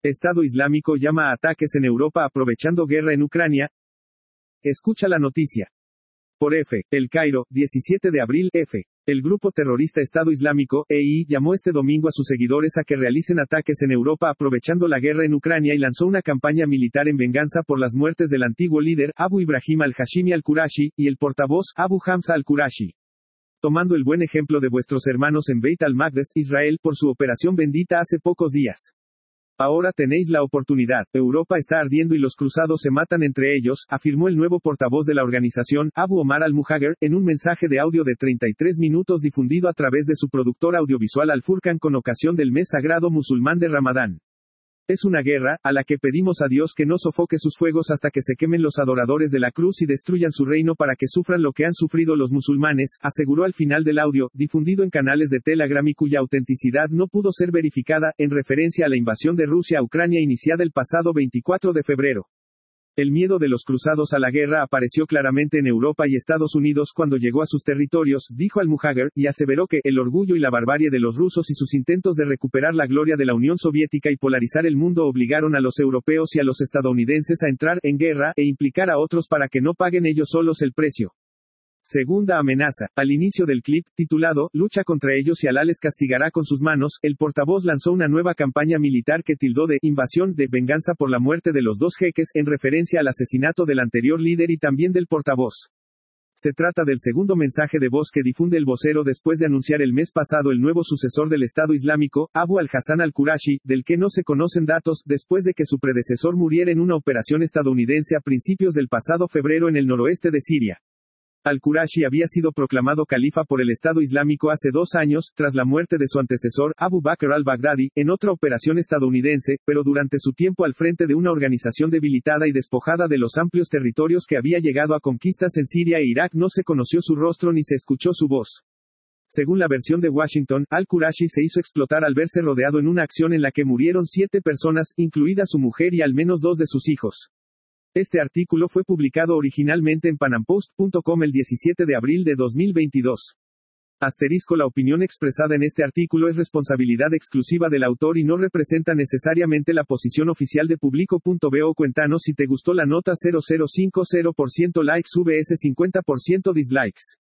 Estado Islámico llama a ataques en Europa aprovechando guerra en Ucrania. Escucha la noticia. Por F. El Cairo, 17 de abril, F. El grupo terrorista Estado Islámico, EI, llamó este domingo a sus seguidores a que realicen ataques en Europa aprovechando la guerra en Ucrania y lanzó una campaña militar en venganza por las muertes del antiguo líder, Abu Ibrahim al-Hashimi al-Qurashi, y el portavoz, Abu Hamza al-Qurashi. Tomando el buen ejemplo de vuestros hermanos en Beit al-Maqdes, Israel, por su operación bendita hace pocos días. Ahora tenéis la oportunidad. Europa está ardiendo y los cruzados se matan entre ellos, afirmó el nuevo portavoz de la organización, Abu Omar al-Muhajir, en un mensaje de audio de 33 minutos difundido a través de su productor audiovisual Al-Furqan con ocasión del mes sagrado musulmán de Ramadán. Es una guerra, a la que pedimos a Dios que no sofoque sus fuegos hasta que se quemen los adoradores de la cruz y destruyan su reino para que sufran lo que han sufrido los musulmanes, aseguró al final del audio, difundido en canales de Telegram y cuya autenticidad no pudo ser verificada, en referencia a la invasión de Rusia a Ucrania iniciada el pasado 24 de febrero. El miedo de los cruzados a la guerra apareció claramente en Europa y Estados Unidos cuando llegó a sus territorios, dijo al-Muhajir, y aseveró que el orgullo y la barbarie de los rusos y sus intentos de recuperar la gloria de la Unión Soviética y polarizar el mundo obligaron a los europeos y a los estadounidenses a entrar en guerra e implicar a otros para que no paguen ellos solos el precio. Segunda amenaza. Al inicio del clip, titulado, Lucha contra ellos y Alá les castigará con sus manos, el portavoz lanzó una nueva campaña militar que tildó de invasión, de venganza por la muerte de los dos jeques, en referencia al asesinato del anterior líder y también del portavoz. Se trata del segundo mensaje de voz que difunde el vocero después de anunciar el mes pasado el nuevo sucesor del Estado Islámico, Abu al-Hassan al-Qurashi, del que no se conocen datos, después de que su predecesor muriera en una operación estadounidense a principios del pasado febrero en el noroeste de Siria. Al-Qurashi había sido proclamado califa por el Estado Islámico hace 2 años, tras la muerte de su antecesor, Abu Bakr al-Baghdadi, en otra operación estadounidense, pero durante su tiempo al frente de una organización debilitada y despojada de los amplios territorios que había llegado a conquistas en Siria e Irak no se conoció su rostro ni se escuchó su voz. Según la versión de Washington, al-Qurashi se hizo explotar al verse rodeado en una acción en la que murieron 7 personas, incluida su mujer y al menos 2 de sus hijos. Este artículo fue publicado originalmente en panampost.com el 17 de abril de 2022. La opinión expresada en este artículo es responsabilidad exclusiva del autor y no representa necesariamente la posición oficial de Publico.bo. Cuéntanos si te gustó la nota. 0050% likes vs 50% dislikes.